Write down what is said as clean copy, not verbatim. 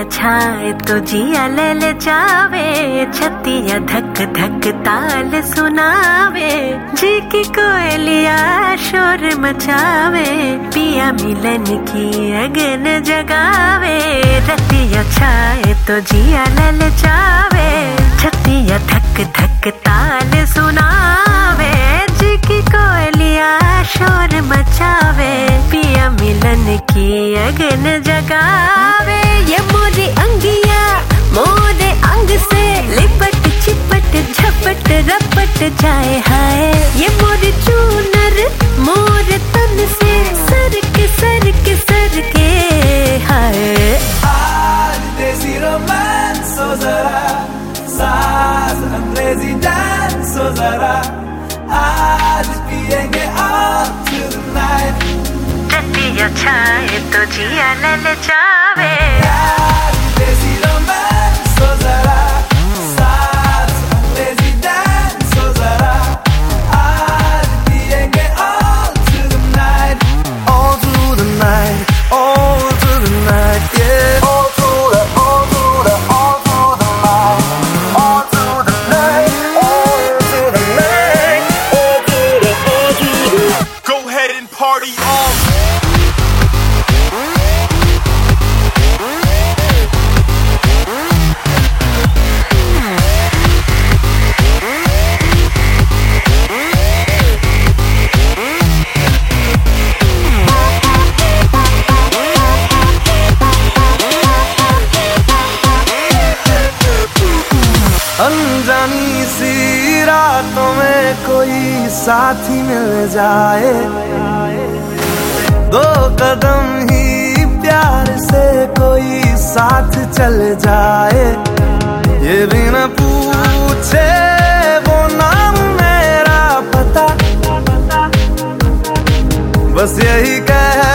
छाए तो जिया ले जावे, छतिया धक धक ताल सुनावे, जी की कोयलिया शोर मचावे, पिया मिलन की अगन जगावे, रतिया छाए तो जिया ले जावे, छतिया धक धक ताल सुनावे, जी की कोयलिया शोर मचावे, पिया मिलन की अगन जगावे। ये मोरी अंगिया मोरे अंग से लिपट चिपट झपट रपट जाए हाय, ये मोरी चूनर मोरे तन से सर के हाय। आज देसी रोमांस हो जरा, सास अंग्रेजी डांस हो जरा, आज पिएंगे all through the night। छतिया छाए तो जिया ले जावे, आज देसी रोमांस हो जरा, सास अंग्रेजी डांस हो जरा, आज पिएंगे all through the night, all through the night, all through the night, yeah, all through the night, all through the night, all through the night, all through the night, all through the go ahead and party on। अनजानी सी रातों में कोई साथी मिल जाए, दो कदम ही प्यार से कोई साथ चल जाए, ये भी न पूछे वो नाम मेरा पता, बस यही कह